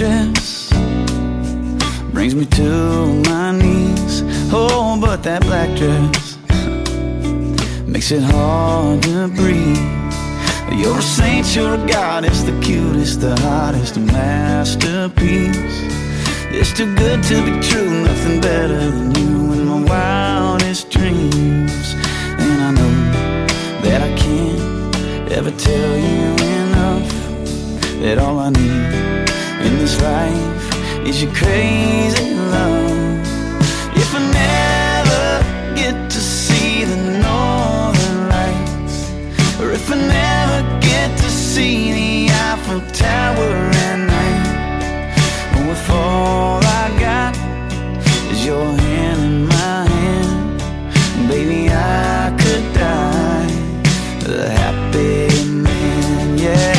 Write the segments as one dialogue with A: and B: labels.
A: dress brings me to my knees. Oh, but that black dress makes it hard to breathe. You're a saint, you're a goddess, the cutest, the hottest, a masterpiece. It's too good to be true, nothing better than you in my wildest dreams. And I know that I can't ever tell you enough, that all I need in this life is your crazy love. If I never get to see the northern lights, or if I never get to see the Eiffel Tower at night, or if all I got is your hand in my hand, baby, I could die a happy man, yeah.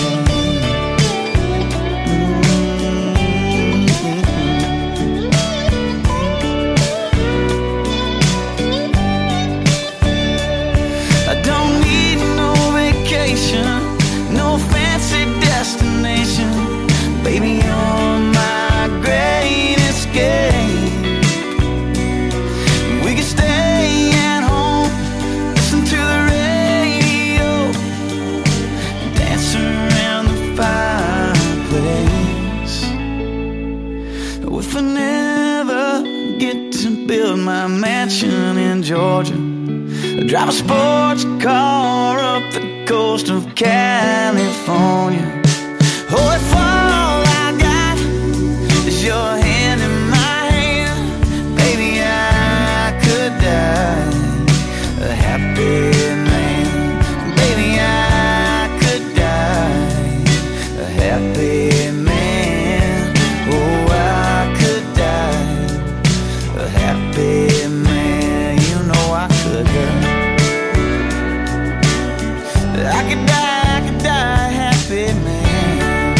A: No fancy destination, baby, you're my great escape. We could stay at home, listen to the radio, dance around the fireplace. If I never get to build my mansion in Georgia, drive a sports car up the coast of California. Oh, if all I got is your hand in my hand, baby, I could die a happy man. Baby, I could die a happy man. Oh, I could die a happy man. You know I could die. I could die happy, man.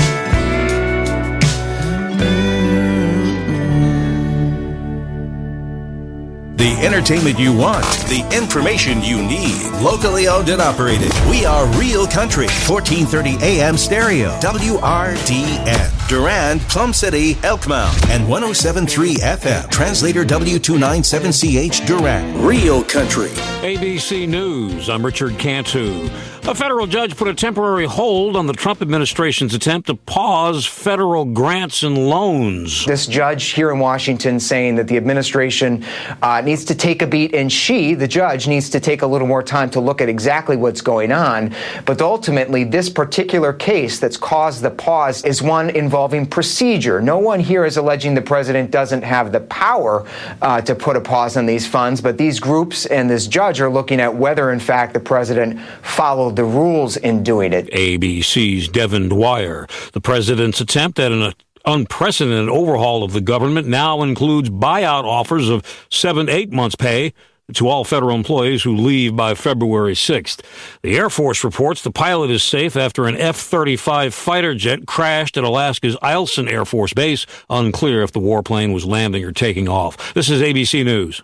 B: The entertainment you want, the information you need. Locally owned and operated. We are Real Country, 1430 AM stereo, WRDN. Durand, Plum City, Elkmount, and 107.3 FM. Translator W297CH Durand. Real Country.
C: ABC News, I'm Richard Cantu. A federal judge put a temporary hold on the Trump administration's attempt to pause federal grants and loans.
D: This judge here in Washington saying that the administration needs to take a beat, and the judge, needs to take a little more time to look at exactly what's going on. But ultimately, this particular case that's caused the pause is one involving procedure. No one here is alleging the president doesn't have the power to put a pause on these funds, but these groups and this judge are looking at whether, in fact, the president followed the rules in doing it.
C: ABC's Devin Dwyer. The president's attempt at an unprecedented overhaul of the government now includes buyout offers of 7 to 8 months' pay to all federal employees who leave by February 6th. The Air Force reports the pilot is safe after an F-35 fighter jet crashed at Alaska's Eielson Air Force Base. Unclear if the warplane was landing or taking off. This is ABC News.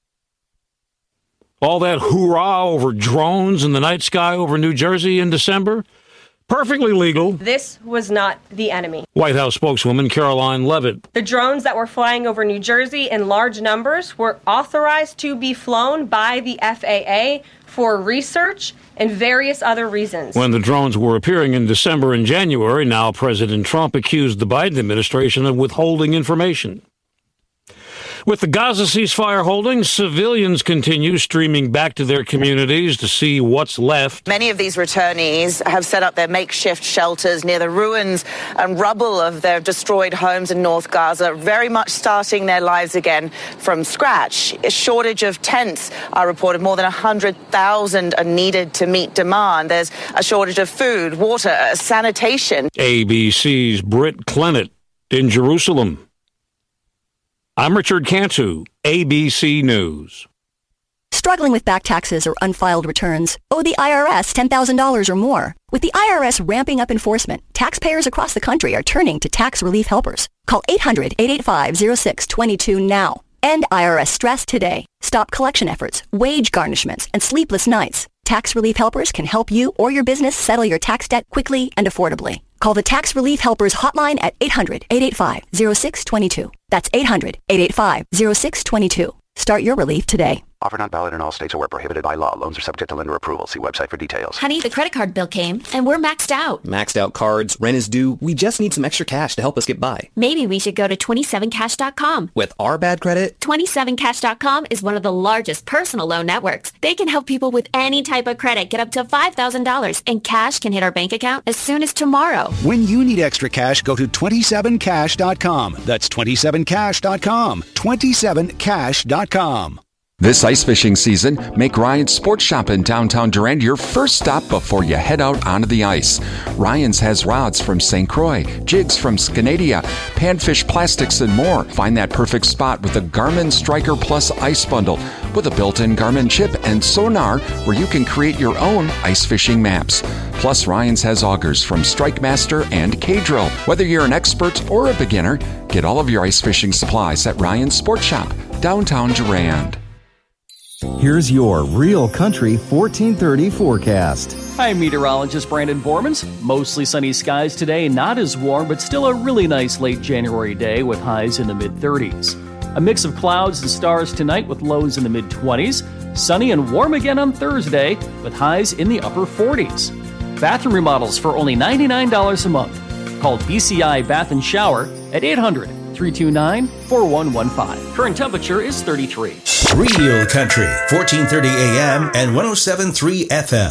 C: All that hoorah over drones in the night sky over New Jersey in December? Perfectly legal.
E: This was not the enemy.
C: White House spokeswoman Caroline Leavitt.
E: The drones that were flying over New Jersey in large numbers were authorized to be flown by the FAA for research and various other reasons. When the drones were appearing in December and January, now President Trump accused the Biden administration of withholding information. With the Gaza ceasefire holding, civilians continue streaming back to their communities to see what's left.
F: Many of these returnees have set up their makeshift shelters near the ruins and rubble of their destroyed homes in North Gaza, very much starting their lives again from scratch. A shortage of tents are reported. More than 100,000 are needed to meet demand. There's a shortage of food, water, sanitation.
C: ABC's Britt Clennett in Jerusalem. I'm Richard Cantu, ABC News.
G: Struggling with back taxes or unfiled returns? Owe the IRS $10,000 or more? With the IRS ramping up enforcement, taxpayers across the country are turning to tax relief helpers. Call 800-885-0622 now. End IRS stress today. Stop collection efforts, wage garnishments, and sleepless nights. Tax relief helpers can help you or your business settle your tax debt quickly and affordably. Call the Tax Relief Helpers hotline at 800-885-0622. That's 800-885-0622. Start your relief today.
H: Offer not valid in all states or where prohibited by law. Loans are subject to lender approval. See website for details.
I: Honey, the credit card bill came, and we're maxed out.
J: Maxed out cards, rent is due. We just need some extra cash to help us get by.
I: Maybe we should go to 27cash.com.
J: With our bad credit?
I: 27cash.com is one of the largest personal loan networks. They can help people with any type of credit get up to $5,000, and cash can hit our bank account as soon as tomorrow.
K: When you need extra cash, go to 27cash.com. That's 27cash.com. 27cash.com.
L: This ice fishing season, make Ryan's Sports Shop in downtown Durand your first stop before you head out onto the ice. Ryan's has rods from St. Croix, jigs from Scandia, panfish plastics, and more. Find that perfect spot with the Garmin Striker Plus Ice Bundle with a built-in Garmin chip and sonar where you can create your own ice fishing maps. Plus, Ryan's has augers from Strike Master and K-Drill. Whether you're an expert or a beginner, get all of your ice fishing supplies at Ryan's Sports Shop, downtown Durand.
M: Here's your Real Country 1430 forecast.
N: Hi, meteorologist Brandon Bormans. Mostly sunny skies today, not as warm, but still a really nice late January day with highs in the mid-30s. A mix of clouds and stars tonight with lows in the mid-20s. Sunny and warm again on Thursday with highs in the upper 40s. Bathroom remodels for only $99 a month. Call BCI Bath and Shower at 800-329-4115. Current temperature is 33.
B: Real Country, 1430 AM and 107.3 FM.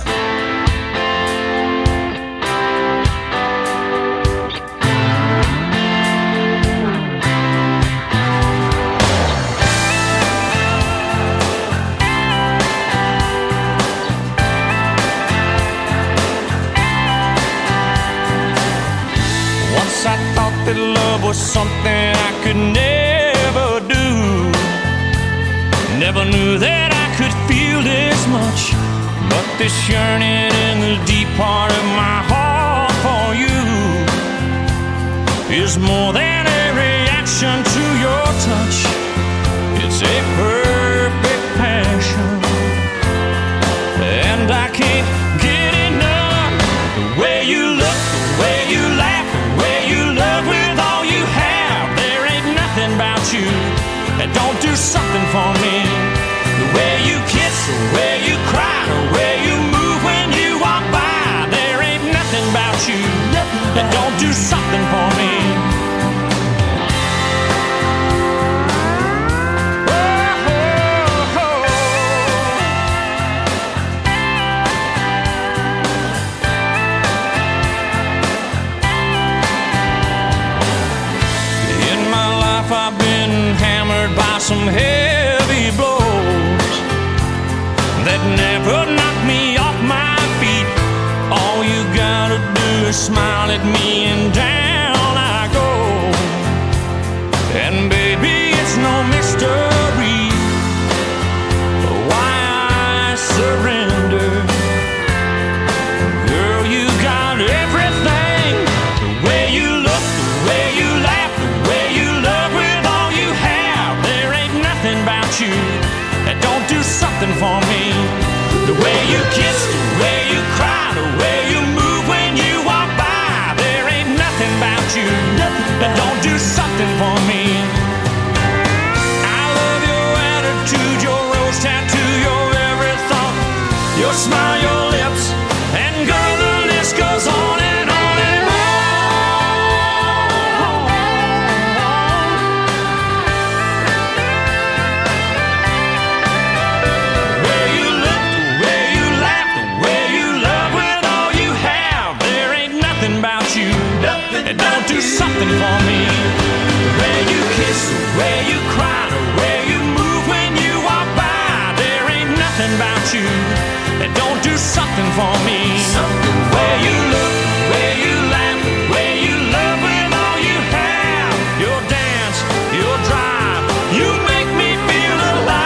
O: Once I thought that love was something I could never do. Never knew that I could feel this much, but this yearning in the deep part of my heart for you is more than a reaction to your touch. It's a perfect passion, and I can't get enough. The way you look, the way you laugh, the way you love with all you have. There ain't nothing about you that don't do something for me. The way you kiss, the way you cry, the way you move when you walk by. There ain't nothing about you that don't do something for me. In my life I've been hammered by some heavy blows that never knocked me off my feet. All you gotta do is smile at me and down I go. And baby, it's no mystery why I surrender. Girl, you got everything. The way you look, the way you laugh, the way you love with all you have. There ain't nothing about you that don't do something for me. The way you kiss, the way you cry, the way you move when you walk by. There ain't nothing about you that don't do something for me. I love your attitude, your rose tattoo, your every thought, your smile, your lips, and girl, the list goes on and on and on. And don't do something for me. The way you kiss, the way you cry, the way you move when you walk by. There ain't nothing about you that don't do something for me. The way you look, the way you laugh, the way you love with all you have. Your dance, your drive, you make me feel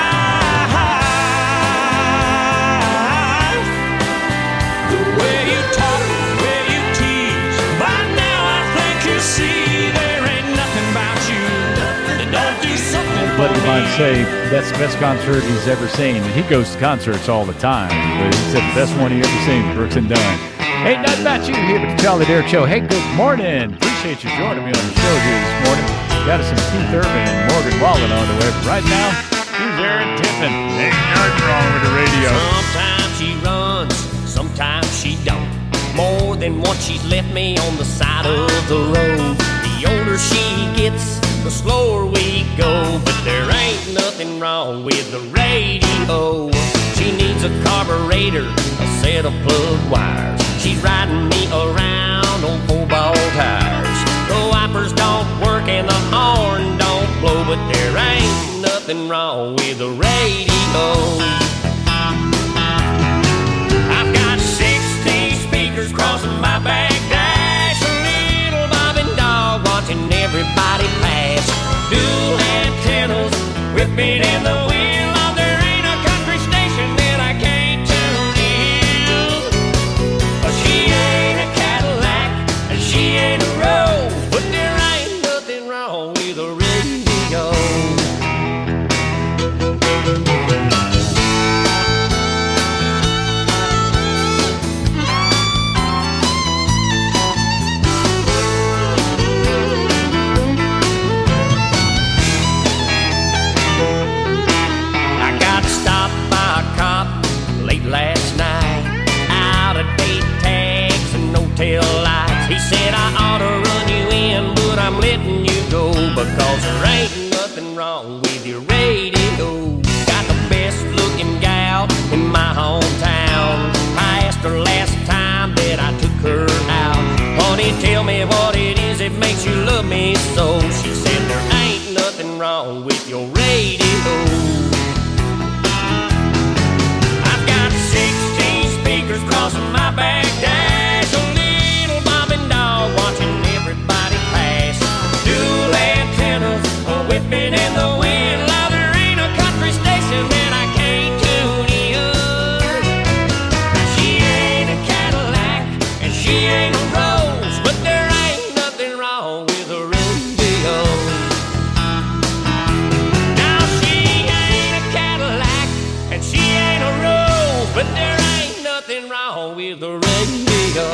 O: alive. The way you talk, the way you tease, by now I think you see there ain't nothing about you that don't do something for
P: Buddy of mine say that's the best concert he's ever seen, and he goes to concerts all the time. But he said the best one he ever seen, Brooks and Dunn. Ain't nothing about you here but the Charlie Dare Show. Hey, good morning. Appreciate you joining me on the show here this morning. Got us some Keith Urban and Morgan Wallen on the way. But right now, here's Aaron Tiffin. Ain't nothing wrong with the radio.
Q: Sometimes she runs, sometimes she don't. More than once she's left me on the side of the road. The older she gets, the slower we go. But there ain't nothing wrong with the radio. She needs a carburetor, a set of plug wires. She's riding me around on 4-ball tires. The wipers don't work and the horn don't blow. But there ain't nothing wrong with the radio. I've got 60 speakers crossing my back dash. A little bobbing dog watching everybody pass. Dual antennas whipping in the wind. Oh, there ain't a country station that I can't tune in. She ain't a Cadillac and she ain't a Rose, but there ain't nothing wrong with the radio. Last night, out of date tags and no tail lights. He said I ought to run you in, but I'm letting you go because there ain't nothing wrong with your radio. Got the best looking gal in my hometown. I asked her last time that I took her out, honey, tell me what it is that makes you love me so. She said there ain't nothing wrong with your radio. Crossing my back dash, a little bobbing dog watching everybody pass. Dual antennas whipping in the wind. Now there ain't a country station that I can't tune in. She ain't a Cadillac and she ain't a Rose, but there ain't nothing wrong with the radio. Now she ain't a Cadillac and she ain't a Rose, but there ain't nothing wrong with the radio.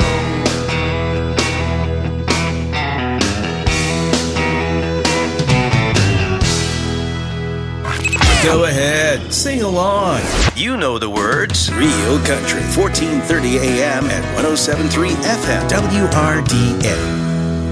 B: Go ahead, sing along. You know the words. Real Country, 1430 AM and 107.3 FM, WRDN.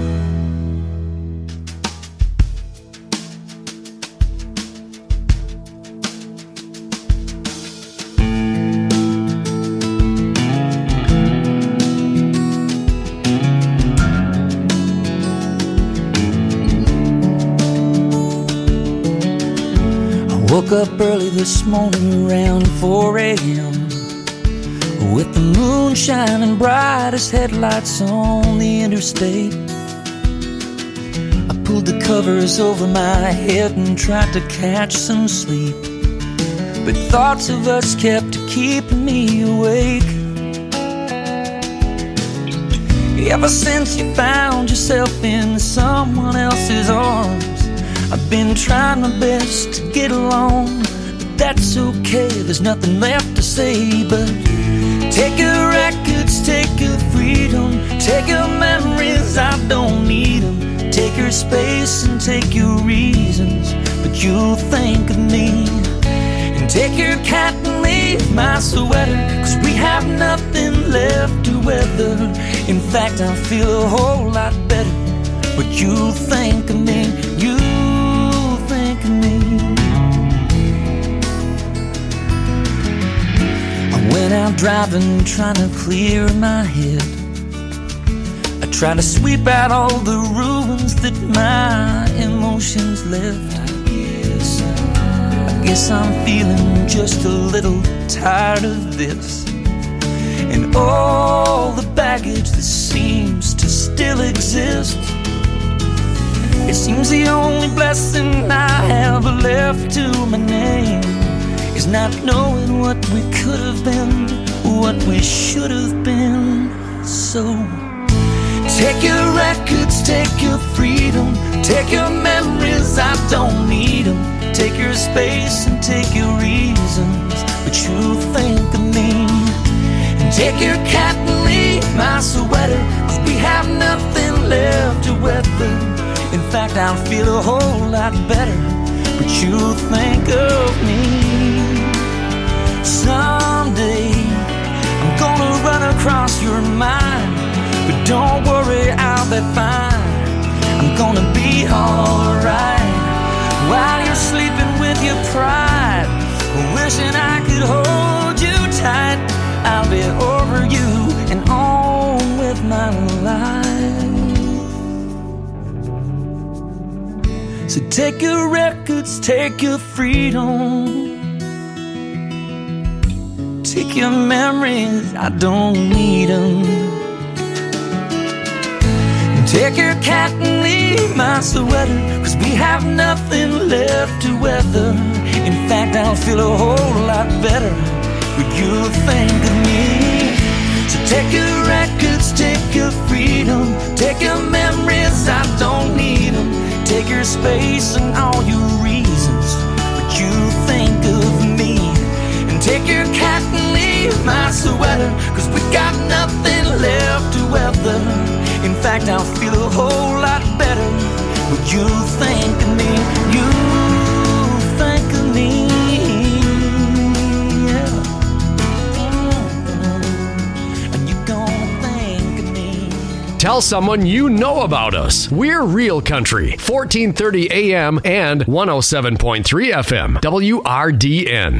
R: Woke up early this morning around 4 a.m. with the moon shining bright as headlights on the interstate. I pulled the covers over my head and tried to catch some sleep, but thoughts of us kept keeping me awake. Ever since you found yourself in someone else's arms, I've been trying my best to get along, but that's okay, there's nothing left to say but take your records, take your freedom, take your memories, I don't need them. Take your space and take your reasons, but you'll think of me. And take your cat and leave my sweater, 'cause we have nothing left to weather. In fact, I feel a whole lot better, but you'll think of me, you'll think of me. I went out driving, trying to clear my head. I try to sweep out all the ruins that my emotions left. I guess I'm feeling just a little tired of this, and all the baggage that seems to still exist. It seems the only blessing I have left to my name is not knowing what we could have been, what we should have been. So take your records, take your freedom, take your memories, I don't need them. Take your space and take your reasons, but you'll think of me. And take your cat and leave my sweater, 'cause we have nothing left to weather. In fact, I'll feel a whole lot better, but you think of me. Someday I'm gonna run across your mind, but don't worry, I'll be fine. I'm gonna be alright while you're sleeping with your pride, wishing I could hold you tight. I'll be over you and on with my life. So take your records, take your freedom, take your memories, I don't need them. Take your cat and leave my sweater, 'cause we have nothing left to weather. In fact, I'll feel a whole lot better when you think of me. So take your records, take your freedom, take your memories, I don't need them. Take your space and all your reasons, but you think of me. And take your cat and leave my sweater, 'cause we got nothing left to weather. In fact, I'll feel a whole lot better when you think of me. You think of me, yeah. And you're gonna think of me.
S: Tell someone you know about us. We're Real Country, 1430 AM and 107.3 FM, WRDN.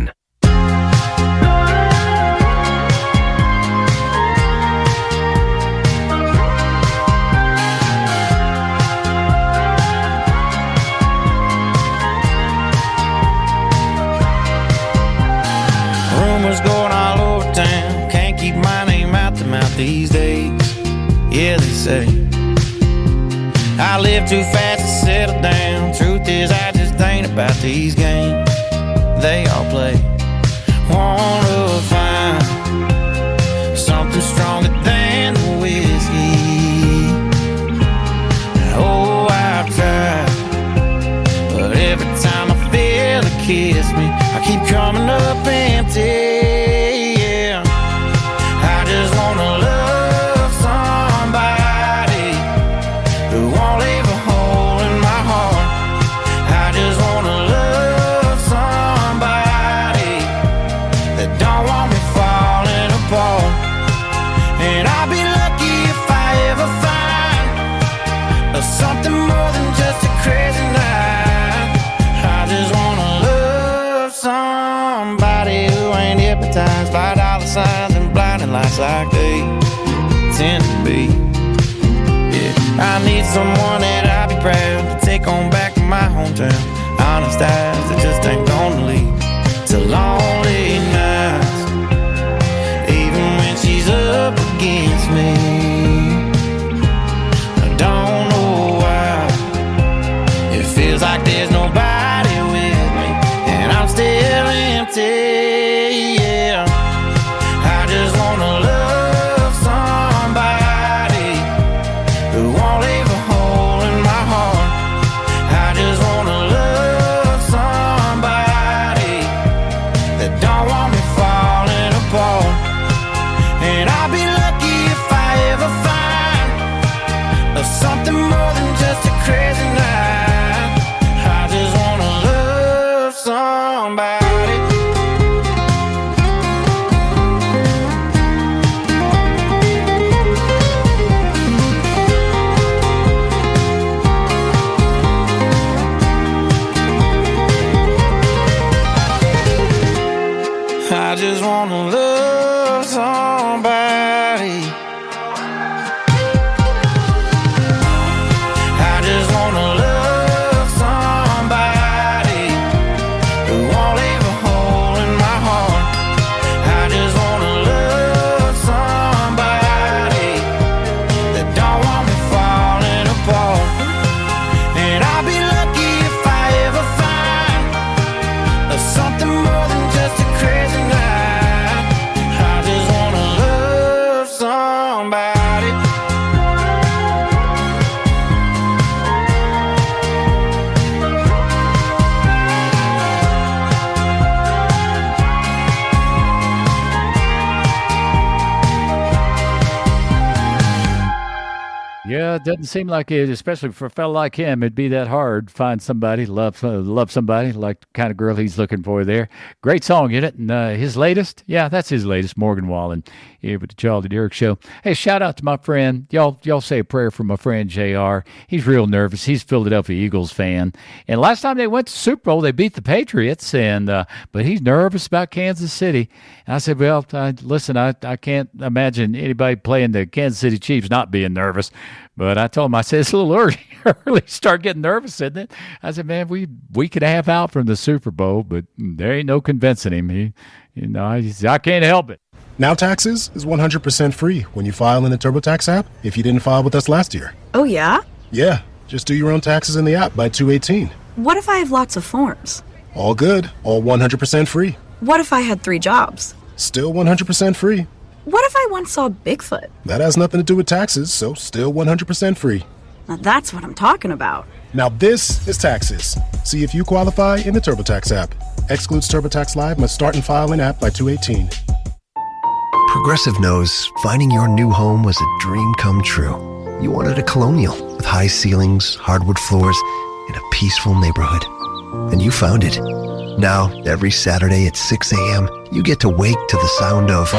T: Rumors going all over town, can't keep my name out the mouth these days. Yeah, they say I live too fast to settle down. Truth is, I just ain't about these games they all play. Wanna find something stronger than the whiskey. Oh, I've tried, but every time I feel it kiss me, I keep coming up empty. Yeah, I just wanna love somebody who won't leave a hole in my heart. I just wanna love somebody that don't want me falling apart. And I'll be lucky if I ever find something more than just a crazy night. I just wanna love somebody who ain't hypnotized by dollar signs and blinding lights like they tend to be. Yeah, I need someone that I'll be proud to take on back to my hometown. Honest eyes that just ain't gonna lead to lonely nights, even when she's up against me. I don't know why it feels like there's nobody with me, and I'm still empty. Yeah, I just wanna love somebody who won't leave a hole in my heart. I just wanna love somebody that don't
P: Yeah, it doesn't seem like it, especially for a fella like him, it'd be that hard to find somebody, love somebody like the kind of girl he's looking for there. Great song in it. And his latest, that's his latest, Morgan Wallen, here with the Charlie Derrick Show. Hey, shout out to my friend. Y'all say a prayer for my friend JR. He's real nervous. He's a Philadelphia Eagles fan. And last time they went to Super Bowl, they beat the Patriots, and but he's nervous about Kansas City. And I said, well, listen, I can't imagine anybody playing the Kansas City Chiefs not being nervous. But I told him, I said, it's a little early to start getting nervous, isn't it? I said, man, we could have out from the Super Bowl, but there ain't no convincing him. I can't help it.
U: Now Taxes is 100% free when you file in the TurboTax app if you didn't file with us last year.
V: Oh, yeah?
U: Yeah, just do your own taxes in the app by 2/18.
V: What if I have lots of forms?
U: All good, all 100% free.
V: What if I had 3 jobs?
U: Still 100% free.
V: What if I once saw Bigfoot?
U: That has nothing to do with taxes, so still 100% free.
V: Now that's what I'm talking about.
U: Now this is taxes. See if you qualify in the TurboTax app. Excludes TurboTax Live, must start and file in app by 2/18.
W: Progressive knows finding your new home was a dream come true. You wanted a Colonial with high ceilings, hardwood floors, and a peaceful neighborhood. And you found it. Now, every Saturday at 6 a.m., you get to wake to the sound of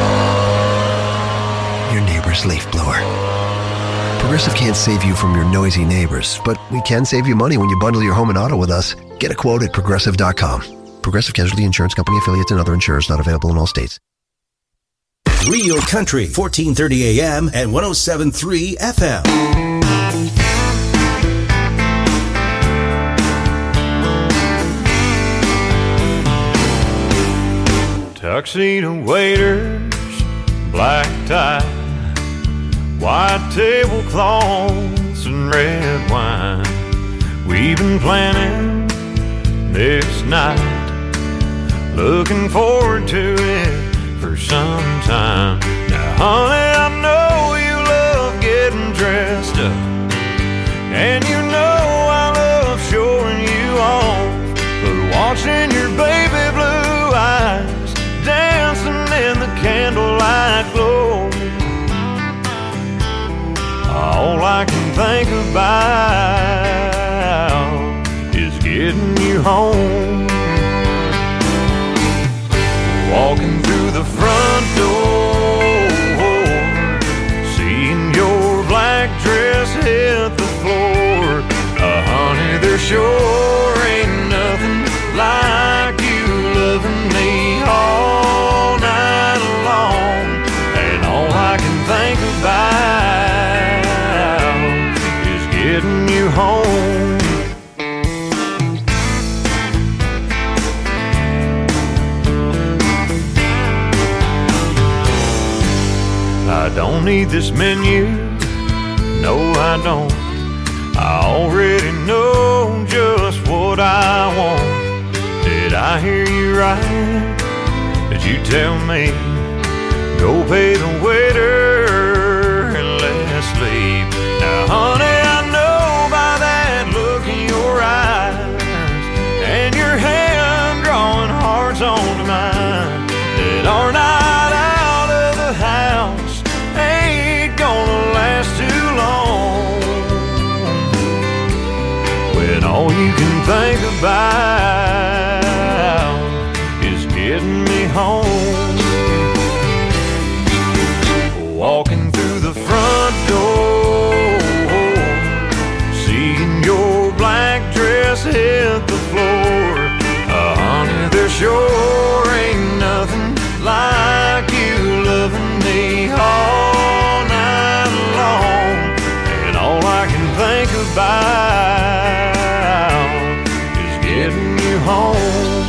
W: your neighbor's leaf blower. Progressive can't save you from your noisy neighbors, but we can save you money when you bundle your home and auto with us. Get a quote at Progressive.com. Progressive Casualty Insurance Company affiliates and other insurers not available in all states.
B: Real Country, 1430 AM and 107.3 FM.
O: Tuxedo waiters, black tie, white tablecloths and red wine. We've been planning this night, looking forward to it for some time. Now, honey, I know you love getting dressed up, and you know I love showing you off, but watching your baby blue eyes dancing in the candlelight glow, all I can think about is getting you home. Walking through the front door, seeing your black dress hit the floor. Honey, there sure ain't nothing like you loving me all night long. And all I can think about is getting you home. I don't need this menu, no I don't. I already know just what I want. Did I hear you right? Did you tell me, go pay the waiter and let's leave? Now honey, I know by that look in your eyes and your hand drawing hearts onto mine that our night out of the house ain't gonna last too long, when all you can think about is getting me home. Walking through the front door, seeing your black dress hit the floor. Honey, there sure ain't nothing like you loving me all night long. And all I can think about is getting you home.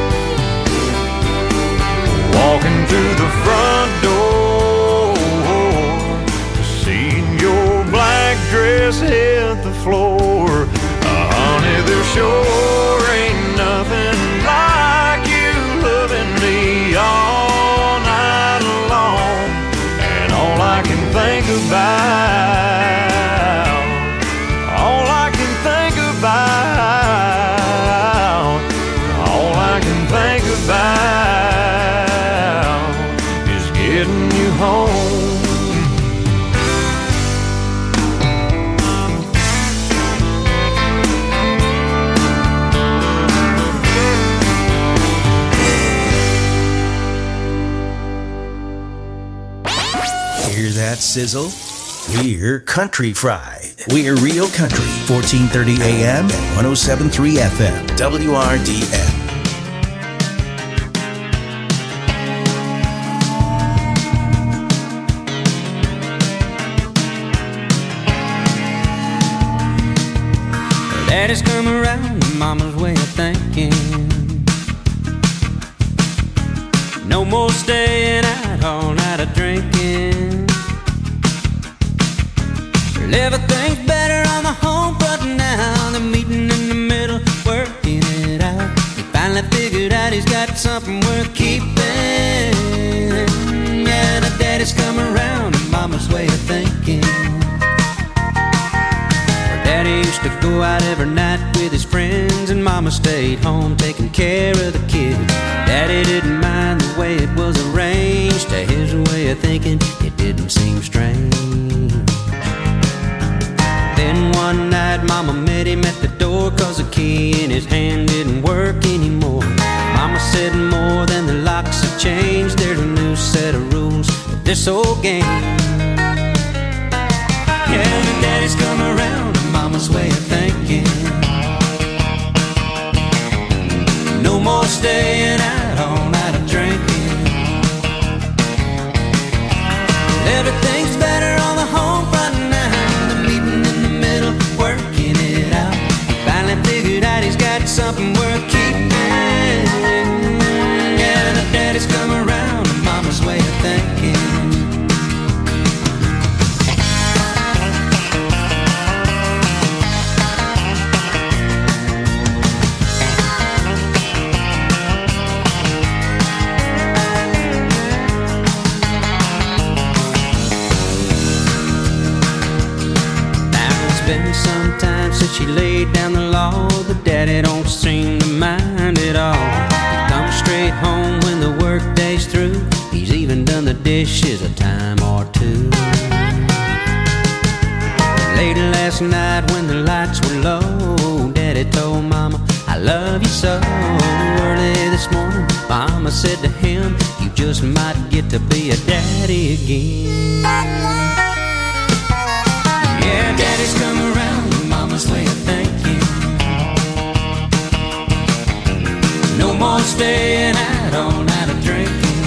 O: Walking through the front door, seeing your black dress hit the floor. Honey, there sure ain't nothing like you loving me all night long. And all I can think about, all I can think about, all I can think about is getting you home.
B: Hear that sizzle? We're Country Fried. We're Real Country, 1430 AM and 107.3 FM, WRDN.
R: Daddy's come around, mama's way of thinking. No more staying out all night of drinking. Well, everything's better on the home front now. The meeting in the middle, working it out. He finally figured out he's got something worth keeping. Yeah, the daddy's come around, and mama's way of thinking. Daddy used to go out every night with his friends, and mama stayed home taking care of the kids. Daddy didn't mind the way it was arranged. To his way of thinking, it didn't seem strange. Then one night mama met him at the door, 'cause the key in his hand didn't work anymore. Mama said more than the locks have changed. There's a new set of rules for this old game. Yeah, the daddy's come around, mama's way of thinking. No more staying out all night of drinking. Everything's better on the home front now. The meeting in the middle, working it out. Finally figured out he's got something worth keeping. Yeah, the daddy's come around, mama's way of thinking. Sometimes since she laid down the law, but daddy don't seem to mind at all. He comes straight home when the work day's through. He's even done the dishes a time or two. Late last night when the lights were low, daddy told mama, I love you so. Early this morning, mama said to him, you just might get to be a daddy again. Yeah, daddy's come around, mama's way of thinking. No more staying out all night of drinking.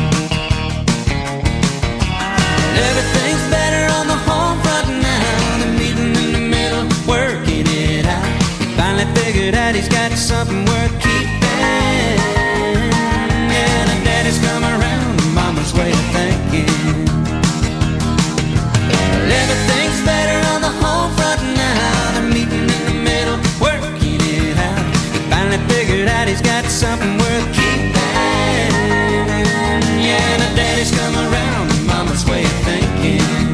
R: Everything's better on the home front now. The meeting in the middle, working it out. He finally figured out he's got something worth keeping. Yeah, the daddy's come around, mama's way of thinking. Everything's better on the home front now. The meeting in the middle, working it out. He finally figured out he's got something worth keeping. Yeah, the daddy's come around, mama's way of thinking.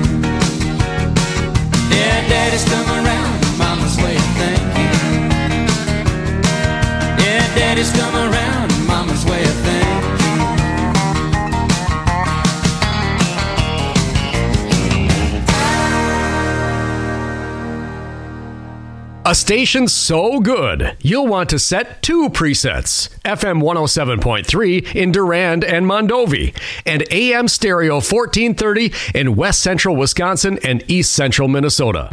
R: Yeah, daddy's come around, mama's way of thinking. Yeah, daddy's come around, mama's way of thinking.
S: A station so good, you'll want to set 2 presets. FM 107.3 in Durand and Mondovi, and AM stereo 1430 in West Central Wisconsin and East Central Minnesota.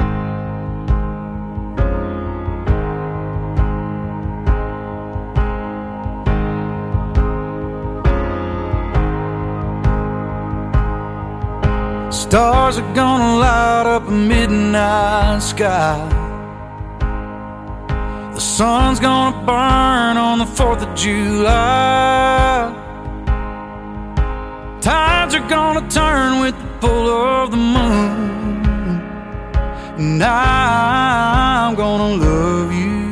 T: Stars are gonna light up a midnight sky. The sun's gonna burn on the 4th of July. Tides are gonna turn with the pull of the moon. And I'm gonna love you.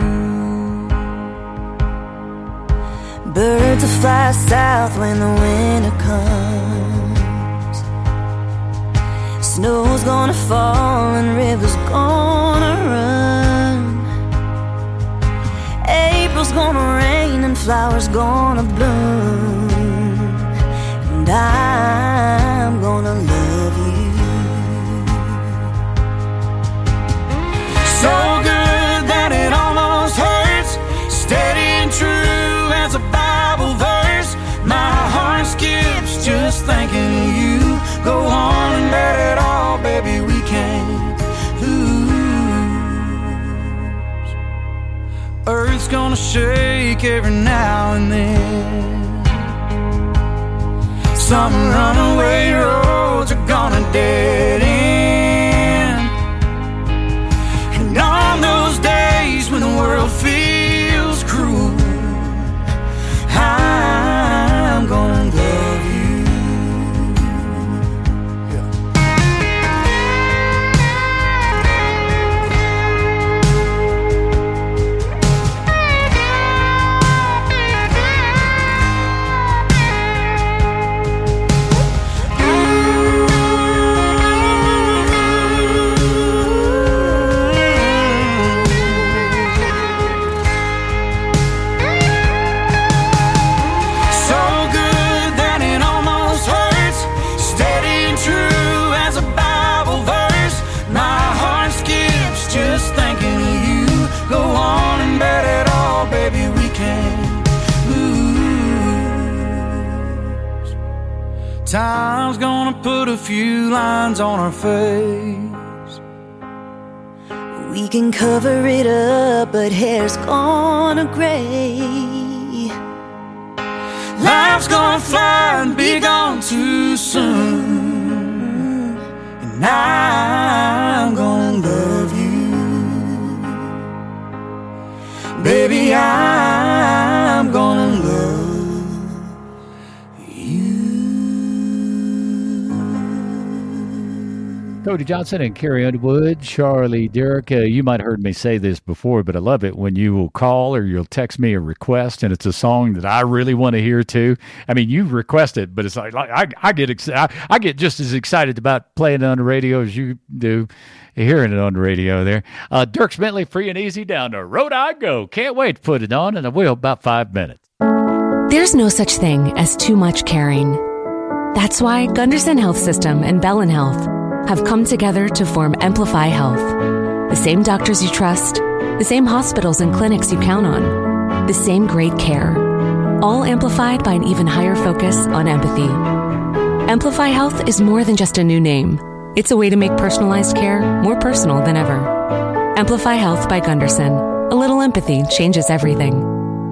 A: Birds will fly south when the winter comes. Snow's gonna fall and rivers gonna run. April's gonna rain and flowers gonna bloom. And I'm gonna love you.
T: So good that it almost hurts. Steady and true as a Bible verse. My heart skips just thinking of you. Go on and gonna shake every now and then. Some runaway roads are gonna dead end. And on those days when the world feels cruel, I'm gonna love you. Time's gonna put a few lines on our face.
A: We can cover it up, but hair's gonna gray.
T: Life's gonna fly and be gone too soon. And I'm gonna love you. Baby, I'm gonna love you.
P: Cody Johnson and Carrie Underwood, Charlie Derrick. You might have heard me say this before, but I love it when you will call or you'll text me a request, and it's a song that I really want to hear too. I mean, you request it, but it's like I get just as excited about playing it on the radio as you do hearing it on the radio there. Dierks Bentley, Free and Easy, down the road I go. Can't wait to put it on, and I will about 5 minutes.
D: There's no such thing as too much caring. That's why Gunderson Health System and Bellin Health have come together to form Amplify Health. The same doctors you trust, the same hospitals and clinics you count on, the same great care, all amplified by an even higher focus on empathy. Amplify Health is more than just a new name. It's a way to make personalized care more personal than ever. Amplify Health by Gunderson. A little empathy changes everything.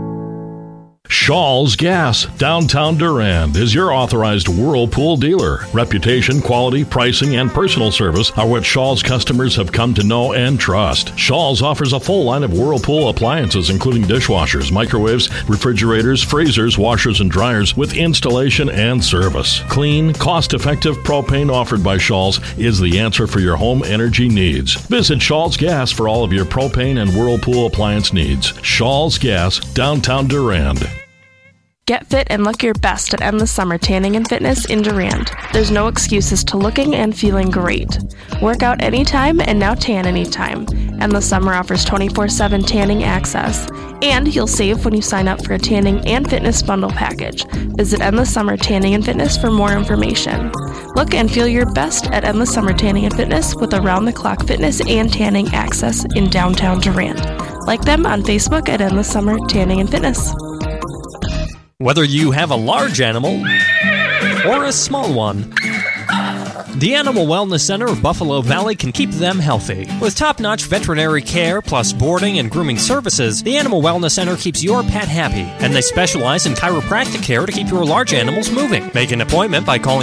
E: Shaw's Gas, downtown Durand, is your authorized Whirlpool dealer. Reputation, quality, pricing, and personal service are what Shaw's customers have come to know and trust. Shaw's offers a full line of Whirlpool appliances, including dishwashers, microwaves, refrigerators, freezers, washers, and dryers, with installation and service. Clean, cost-effective propane offered by Shaw's is the answer for your home energy needs. Visit Shaw's Gas for all of your propane and Whirlpool appliance needs. Shaw's Gas, downtown Durand.
F: Get fit and look your best at Endless Summer Tanning and Fitness in Durand. There's no excuses to looking and feeling great. Work out anytime and now tan anytime. Endless Summer offers 24/7 tanning access. And you'll save when you sign up for a tanning and fitness bundle package. Visit Endless Summer Tanning and Fitness for more information. Look and feel your best at Endless Summer Tanning and Fitness with around-the-clock fitness and tanning access in downtown Durand. Like them on Facebook at Endless Summer Tanning and Fitness.
X: Whether you have a large animal or a small one, the Animal Wellness Center of Buffalo Valley can keep them healthy. With top-notch veterinary care plus boarding and grooming services, the Animal Wellness Center keeps your pet happy, and they specialize in chiropractic care to keep your large animals moving. Make an appointment by calling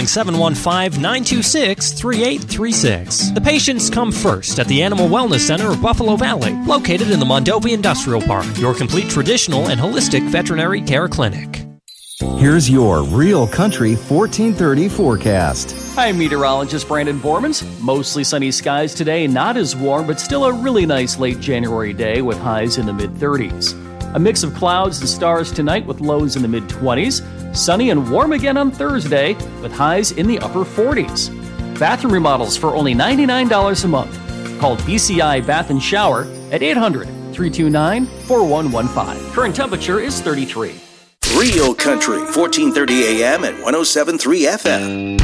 X: 715-926-3836. The patients come first at the Animal Wellness Center of Buffalo Valley, located in the Mondovi Industrial Park, your complete traditional and holistic veterinary care clinic.
M: Here's your Real Country 1430 forecast.
N: Hi, meteorologist Brandon Bormans. Mostly sunny skies today, not as warm, but still a really nice late January day with highs in the mid-30s. A mix of clouds and stars tonight with lows in the mid-20s. Sunny and warm again on Thursday with highs in the upper 40s. Bathroom remodels for only $99 a month. Call BCI Bath & Shower at 800-329-4115. Current temperature is 33.
B: Real Country, 1430 AM and 107.3 FM.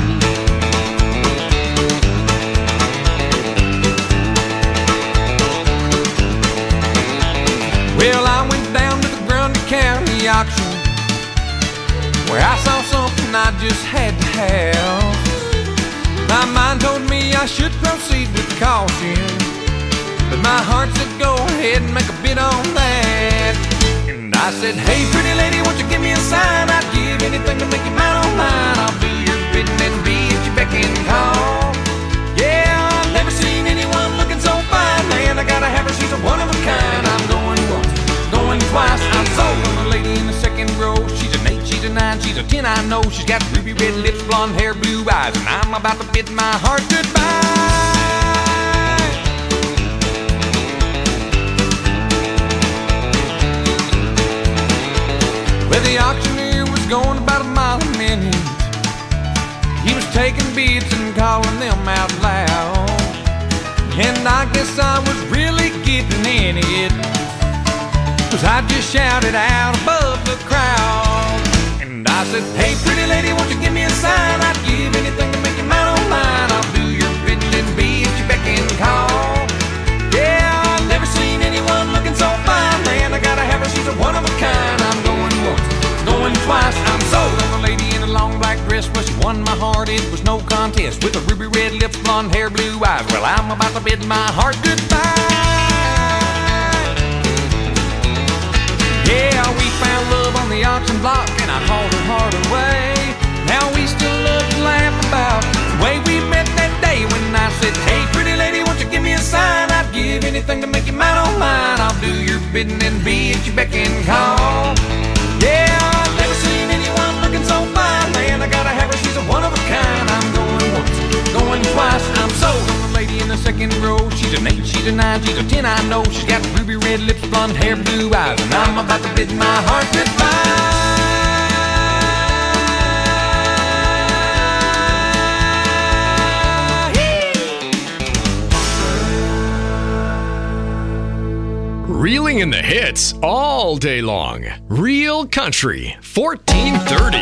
Y: Well, I went down to the Grundy County auction, where I saw something I just had to have. My mind told me I should proceed with caution, but my heart said go ahead and make a bid on that. I said, hey, pretty lady, won't you give me a sign? I'd give anything to make you mine, oh mine. I'll do your bidding and be at your beck and call. Yeah, I've never seen anyone looking so fine. Man, I gotta have her, she's a one of a kind. I'm going once, going twice. I'm sold on the lady in the second row. She's an 8, she's a 9, she's a 10, I know. She's got ruby red lips, blonde hair, blue eyes, and I'm about to bid my heart goodbye. Well, the auctioneer was going about a mile a minute. He was taking bids and calling them out loud. And I guess I was really getting in it, 'cause I just shouted out above the crowd. And I said, hey, pretty lady, won't you give me a sign? I'd give anything to make you mine, oh mine. I'll do your bidding and be at your beck and call. Yeah, I've never seen anyone looking so fine. Man, I gotta have her, she's a one of a kind. I'm going once, going twice. I'm sold on the lady in a long black dress. Well, she won my heart, it was no contest. With her ruby red lips, blonde hair, blue eyes. Well, I'm about to bid my heart goodbye. Yeah, we found love on the auction block, and I hauled her heart away. Now we still love to laugh about the way we met that day when I said, hey, pretty lady, won't you give me a sign? I'd give anything to make you mine, oh mine. I'll do your bidding and be at your beck and call. Yeah, I've never seen anyone looking so fine. Man, I gotta have her, she's a one of a kind. I'm going once, going twice. I'm sold on the lady in the second row. She's an 8, she's a 9, she's a 10, I know. She's got ruby red lips, blonde hair, blue eyes, and I'm about to bid my heart goodbye.
S: Reeling in the hits all day long. Real Country, 1430.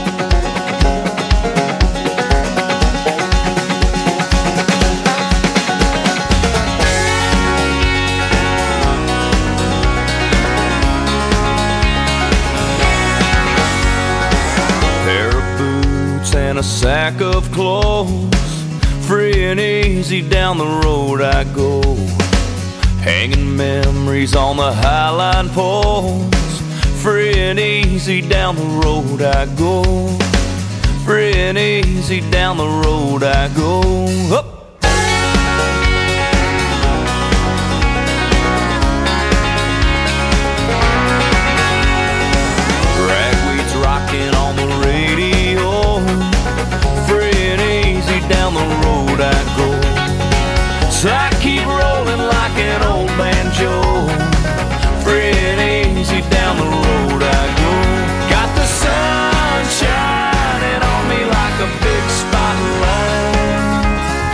C: And a sack of clothes, free and easy down the road I go, hanging memories on the highline poles. Free and easy down the road I go, free and easy down the road I go. Up. Ragweed's rocking on the radio, down the road I go. So I keep rolling like an old banjo, free and easy down the road I go. Got the sun shining on me like a big spotlight,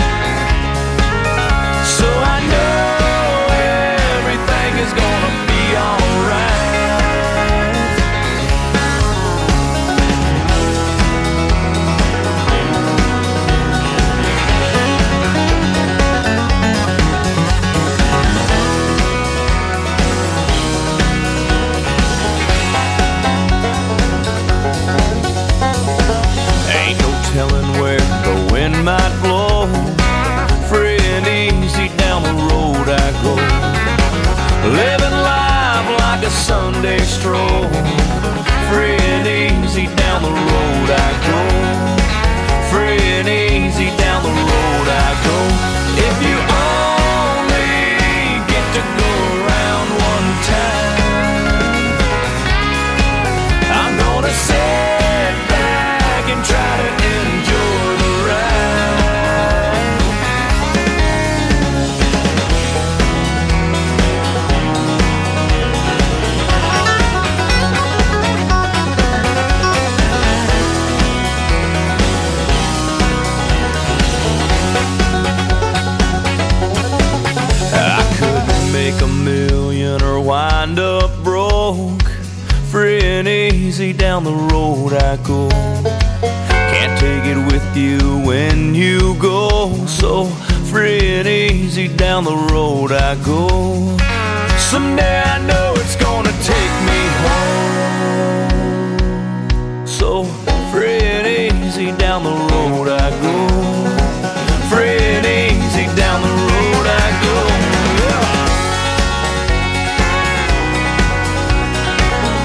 C: so I know everything is gonna be alright. Telling where the wind might blow, free and easy down the road I go, living life like a Sunday stroll, free and easy down the road I go, free and easy down the road I go. If you only get to go around one time, I'm gonna sit back and try to enjoy the ride. I couldn't make a million or wind up broke, free and easy down the road I go. Can't take it with you when you go, so free and easy down the road I go. Someday I know it's gonna take me home, so free and easy down the road I go, free and easy down the road I go. Yeah.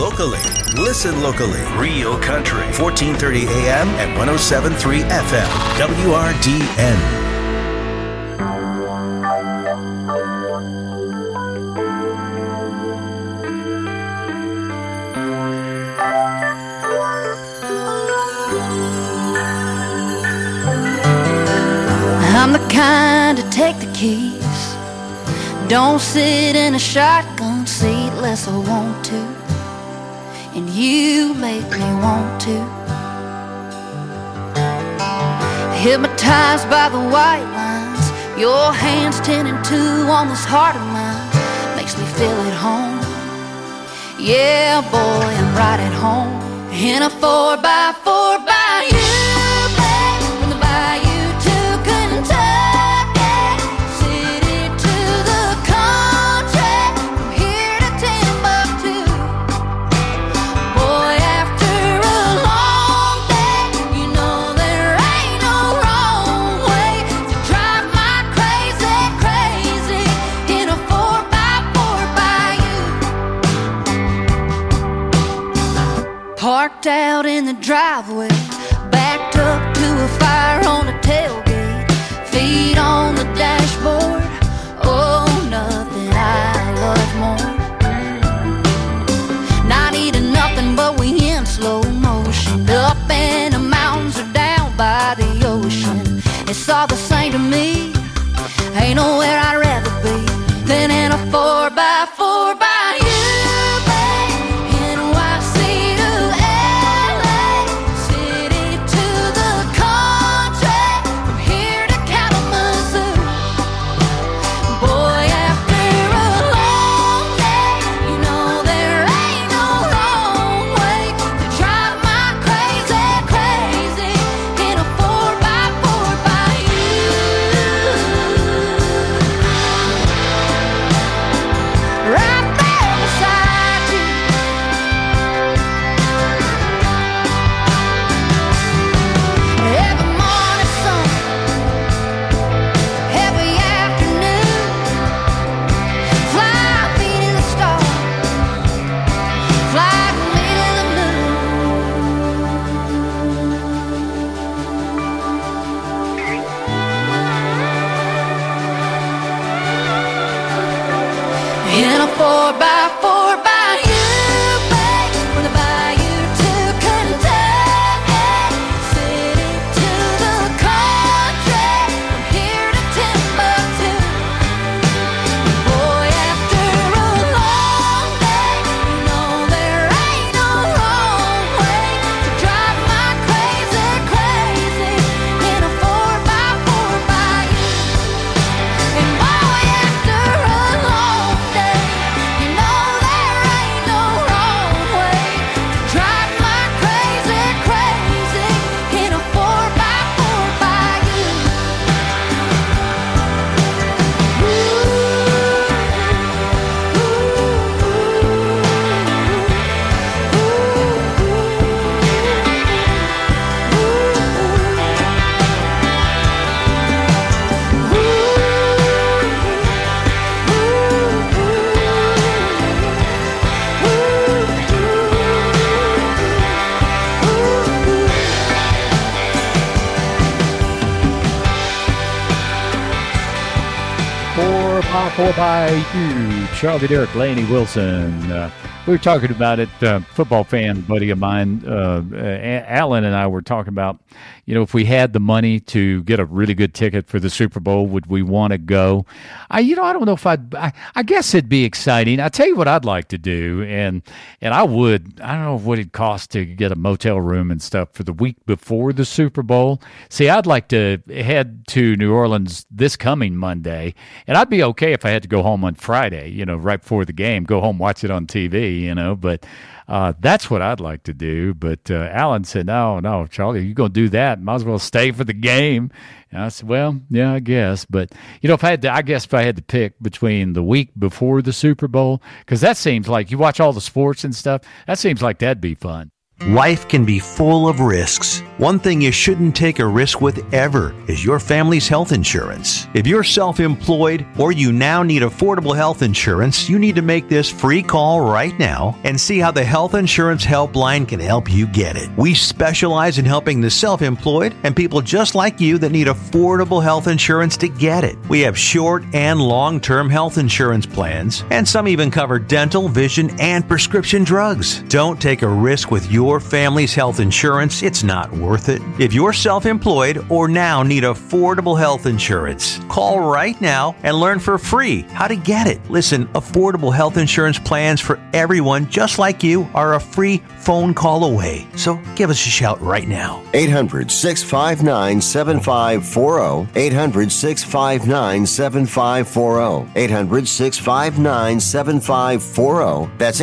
B: locally. Listen locally. Real Country. 1430 AM and 107.3 FM. WRDN.
A: I'm the kind to take the keys. Don't sit in a shotgun seat unless I want to. And you make me want to. Hypnotized by the white lines, your hands 10 and 2 on this heart of mine makes me feel at home. Yeah, boy, I'm right at home. In a 4x4 by you. Parked out in the driveway, backed up to a fire on the tailgate, feet on the dashboard. Oh, nothing I love more. Not eating nothing, but we in slow motion, up in the mountains or down by the ocean. It's all the same to me. Ain't nowhere I'd rather be than in a 4x4 by you. In a 4x4 by you, babe, from the bayou to Kentucky, city to the country, from here to Timbuktu. Boy, after a long day, you know there ain't no wrong way to drive my crazy, crazy in a 4x4 by you. And boy, after a long day, you know there ain't no wrong way to drive my crazy, crazy in a 4x4 by you.
P: Four by you, Charlie Derrick, Laney Wilson. We were talking about it. Football fan buddy of mine, Alan, and I were talking about, if we had the money to get a really good ticket for the Super Bowl, would we want to go? I don't know if I guess it'd be exciting. I tell you what I'd like to do, and I would. I don't know what it'd cost to get a motel room and stuff for the week before the Super Bowl. See, I'd like to head to New Orleans this coming Monday, and I'd be okay if I had to go home on Friday, right before the game, go home, watch it on TV, but that's what I'd like to do. But Alan said, no, Charlie, you're going to do that, might as well stay for the game. And I said, well, yeah, I guess. But, if I had to pick between the week before the Super Bowl, because that seems like, you watch all the sports and stuff, that seems like that'd be fun.
G: Life can be full of risks. One thing you shouldn't take a risk with ever is your family's health insurance. If you're self-employed or you now need affordable health insurance, you need to make this free call right now and see how the Health Insurance Helpline can help you get it. We specialize in helping the self-employed and people just like you that need affordable health insurance to get it. We have short and long-term health insurance plans, and some even cover dental, vision, and prescription drugs. Don't take a risk with your family's health insurance. It's not worth it. If you're self-employed or now need affordable health insurance, call right now and learn for free how to get it. Listen, affordable health insurance plans for everyone just like you are a free phone call away. So give us a shout right now.
H: 800-659-7540. 800-659-7540. 800-659-7540. That's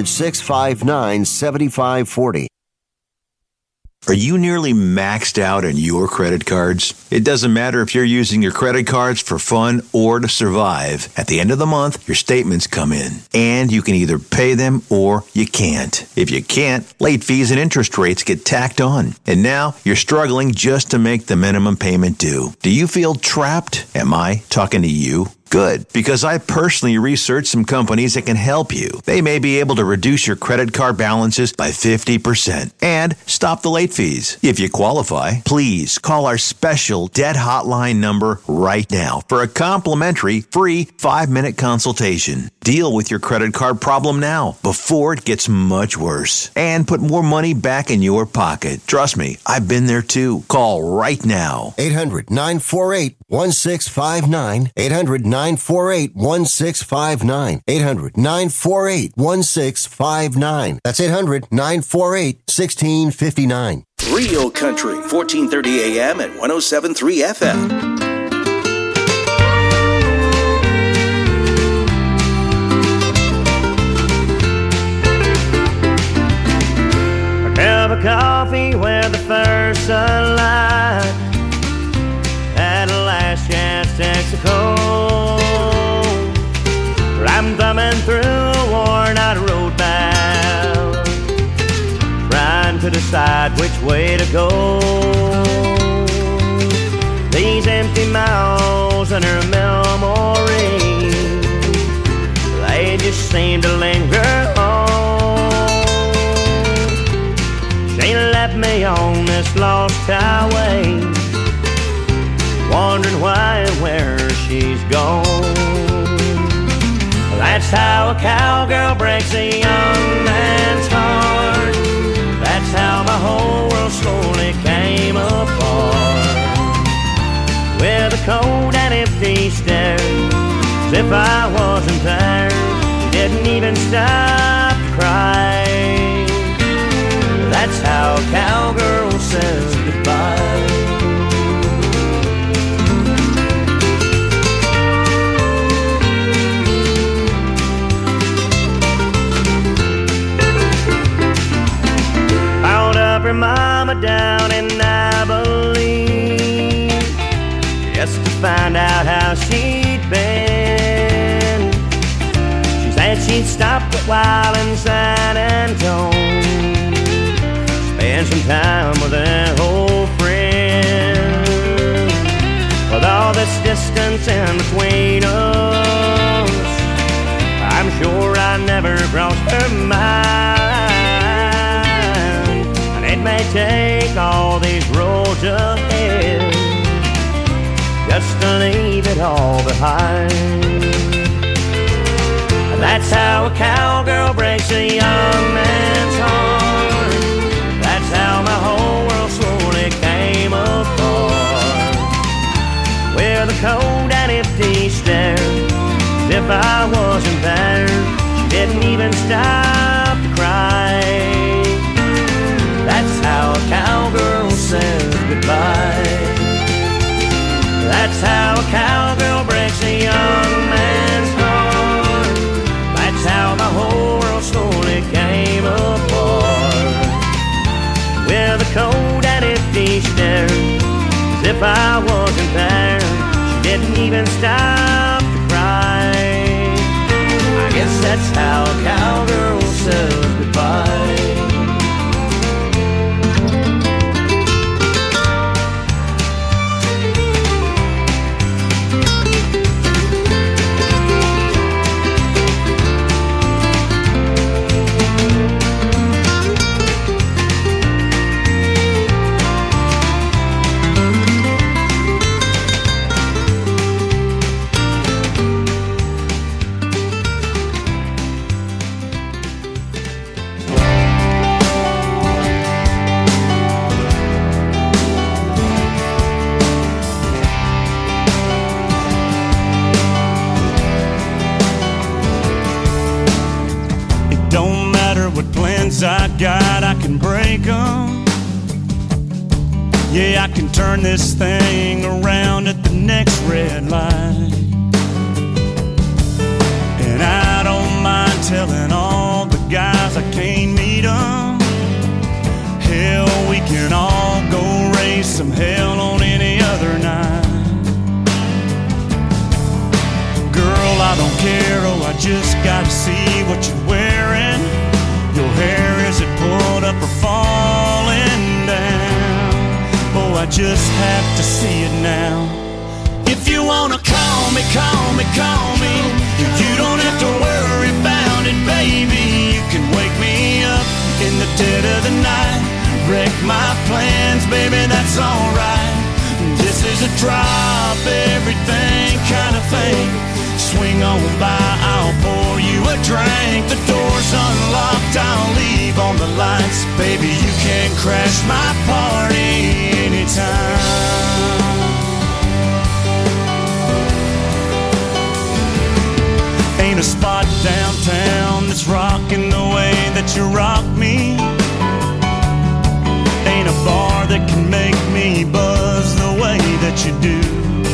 H: 800-659-7540.
G: Are you nearly maxed out on your credit cards? It doesn't matter if you're using your credit cards for fun or to survive. At the end of the month, your statements come in, and you can either pay them or you can't. If you can't, late fees and interest rates get tacked on. And now you're struggling just to make the minimum payment due. Do you feel trapped? Am I talking to you? Good, because I personally researched some companies that can help you. They may be able to reduce your credit card balances by 50% and stop the late fees. If you qualify, please call our special debt hotline number right now for a complimentary free 5-minute consultation. Deal with your credit card problem now before it gets much worse and put more money back in your pocket. Trust me, I've been there too. Call right now.
H: 800-948-1659. 800-948-1659. 800-948-1659. That's 800-948-1659.
B: Real Country, 1430 AM and 107.3 FM.
Q: Cup of coffee where the first sunlight at a last chance takes a cold. I'm thumbing through a worn out road map, trying to decide which way to go. These empty miles and her memory, they just seem to linger on. She left me on this lost highway, wondering why and where she's gone. That's how a cowgirl breaks a young man's heart. That's how my whole world slowly came apart. With a cold and empty stare, as if I wasn't there. She didn't even stop to cry. That's how a cowgirl says goodbye. Found up her mama down in Abilene just to find out how she'd been. She said she'd stopped a while in San Antonio, spend some time with an old friend. With all this distance in between us, I'm sure I never crossed her mind. And it may take all these roads ahead just to leave it all behind. And that's how a cowgirl breaks a young man's heart. That's how my whole world slowly came apart. With a cold and empty stare, as if I wasn't there. She didn't even stop to cry. That's how a cowgirl says goodbye. That's how a cowgirl breaks a young man's heart. That's how my whole world slowly came apart. With a cold and empty stare, as if I wasn't there. She didn't even stop to cry. I guess that's how a cowgirl says goodbye.
I: can break them. Yeah, I can turn this thing around at the next red light. And I don't mind telling all the guys I can't meet them. Hell, we can all go raise some hell on any other night. Girl, I don't care, oh, I just gotta see what you're wearing. Your hair, is it pulled up or falling down? Oh, I just have to see it now. If you wanna call me, call me, call me. You don't have to worry about it, baby. You can wake me up in the dead of the night. Wreck my plans, baby, that's alright. This is a drop everything kind of thing. Swing on by, I'll pour you a drink. The door's unlocked, I'll leave on the lights. Baby, you can crash my party anytime. Ain't a spot downtown that's rocking the way that you rock me. Ain't a bar that can make me buzz the way that you do.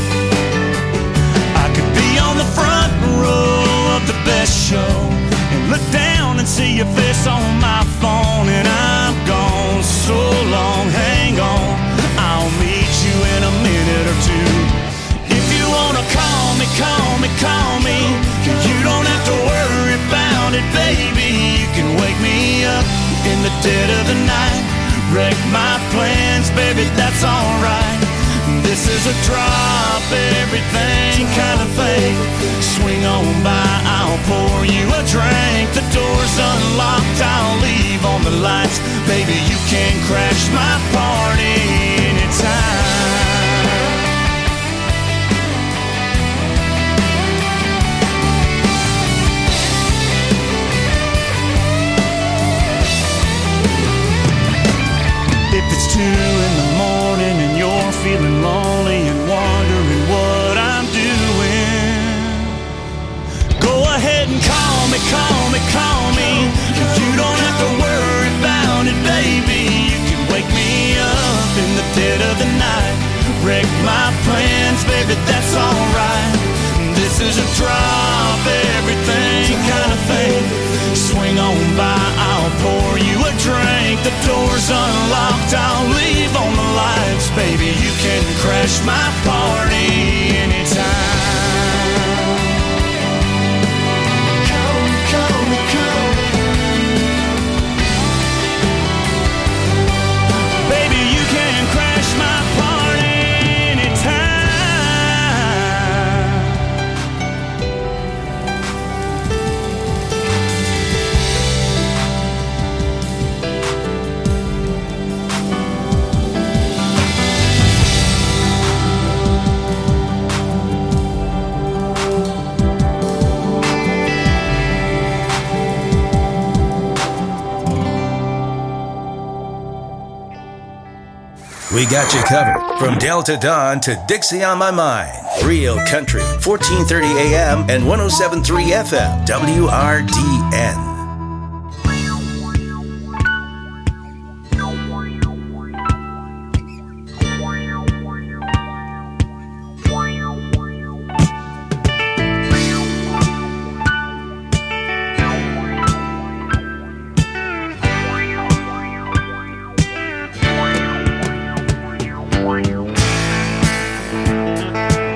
I: I could be on the front row of the best show and look down and see your face on my phone. And I'm gone so long, hang on, I'll meet you in a minute or two. If you wanna call me, call me, call me. You don't have to worry about it, baby. You can wake me up in the dead of the night. Wreck my plans, baby, that's alright. This is a drop everything kind of thing. Swing on by, I'll pour you a drink. The door's unlocked, I'll leave on the lights. Baby, you can crash my party anytime. If it's 2 in the morning and you're feeling lonely and wondering what I'm doing, go ahead and call me, call me, call me. You don't have to worry about it, baby. You can wake me up in the dead of the night. Wreck my plans, baby, that's alright. This is a drop everything kind of thing. Swing on by, I'll pour you a drink. The door's unlocked, I'll leave on the lights. Baby, you can crash my party anytime. Call me, call me, call me. Baby, you can crash my party anytime.
B: We got you covered from Delta Dawn to Dixie on My Mind. Real Country, 1430 AM and 107.3 FM, WRDN.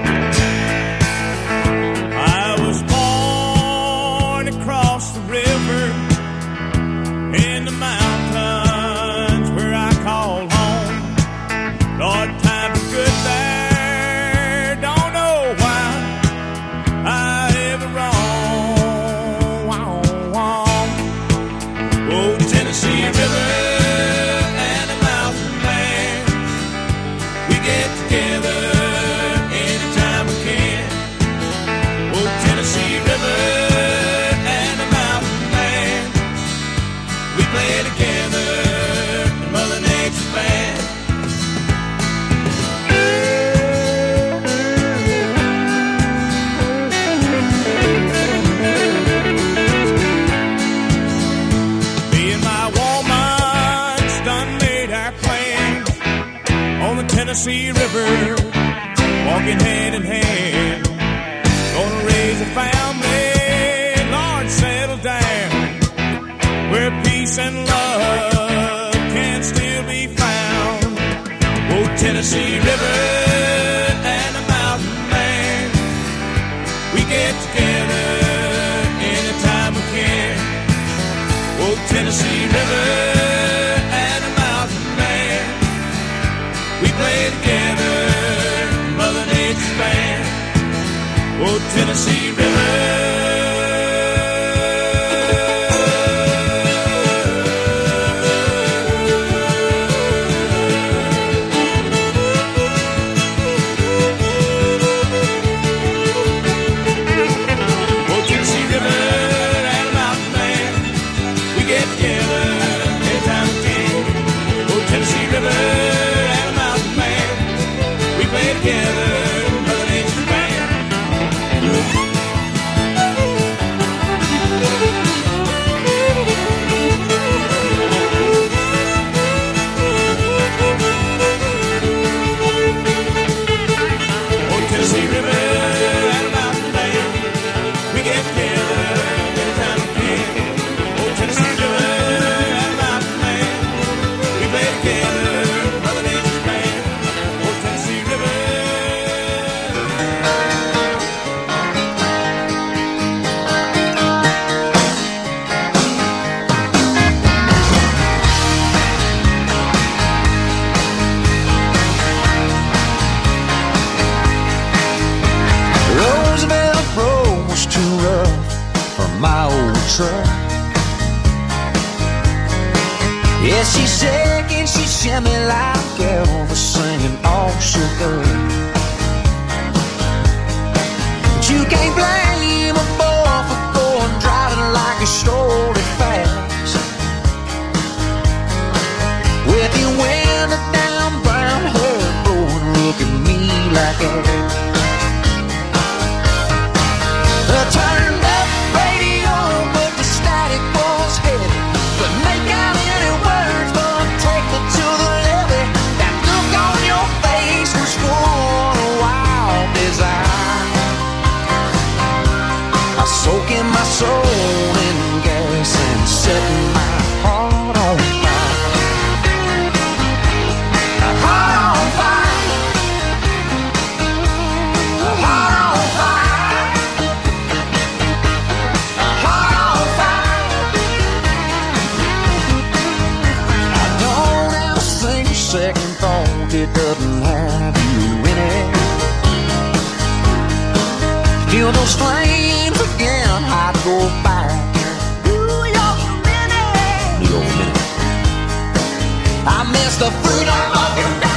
I: I was born across the river. Tennessee River, walking hand in hand. Gonna raise a family, Lord, settle down, where peace and love can still be found. Oh, Tennessee River and a mountain man, we get together anytime we can. Oh, Tennessee River and a mountain man, we play together, Mother Nature's band. Oh, Tennessee River.
R: Yeah, she's shaking, she's shimmy like Elvis singing all sugar. But you can't blame a boy for going driving like he stole it fast. With your window down, brown hair blowing, look at me like that. Turned up radio, but the static was heavy. But make out any words, but take me to the levee. That look on your face was full of wild desire. I soak in my soul in gas and setting my heart on fire. A heart on fire. A heart on fire. A heart on fire. I don't ever think a second thought it doesn't have you in it. Feel those flames again, I'd go back. New York minute. I miss the freedom of your day.